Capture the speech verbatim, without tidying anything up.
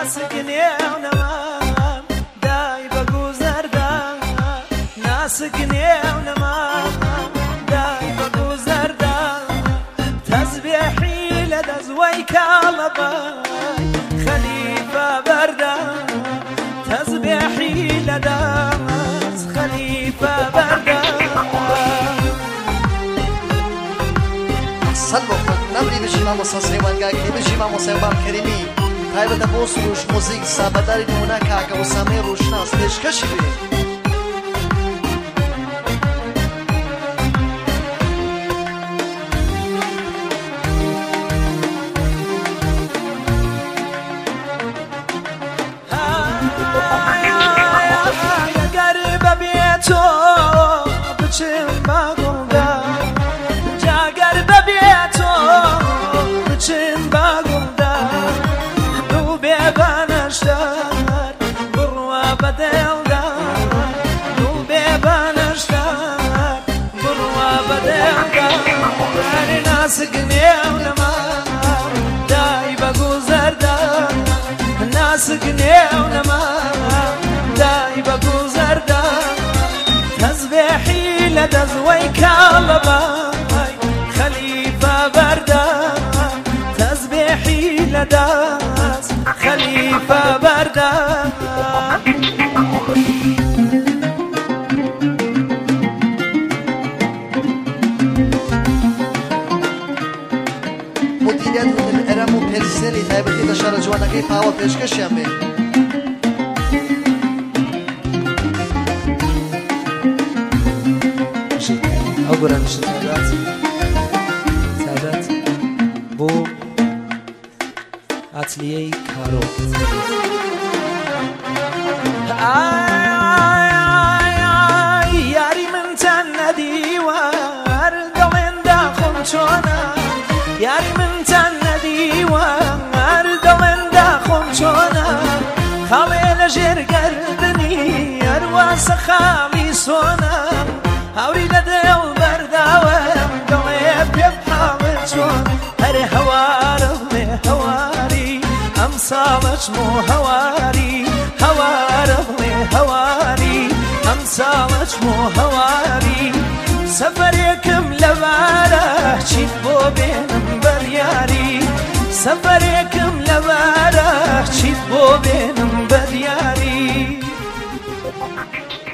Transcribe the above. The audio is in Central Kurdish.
ناسكني ونمام داي بقوزر دا ناسكني ونمام داي بقوزر دا تسبيحي لدزويك علباي خليفة بردا تسبيحي لداس خليفة بردا صلوا نبري بشيما موسى سليمان قاكي بشيما موسى بام كريمي تایبەتە بۆ سروش موزیک سابەداری نمونە کاکە وسامەی ڕۆژناس پێشکەشی بێ گەر بەبێ تۆ بچم بە گوڵدا جا گەر بەبێ تۆ بچم بە گوڵدا بانشتار بروا بدلدار دو بي بانشتار بروا بدلدار داري ناسقني ونما داي بقوزر دار ناسقني ونما داي بقوزر دار تسبيحي لدزوي كالباي خليفة بردار تسبيحي لداس خليفة بردا مديريات من الأرم وبيرسيلي تايبتي بشارة جوانا كي باوا بيشكش يامي أقول مش سادات سادات بو اتلیه کارو آی آی آی آی یاری من تن ندیوار دلین داخل چونا یاری من تن ندیوار دلین داخل چونا خالی لجر گردنی ارواس خالی سونا هاوری لدل برداوم دلی بحال چون هر هوارم هواري أمسالش مو هواري هوارغلي هواري أمسالش مو هواري سفريكم لبارة شيف بو بينم برياري سفريكم لبارة شيف بو بينم برياري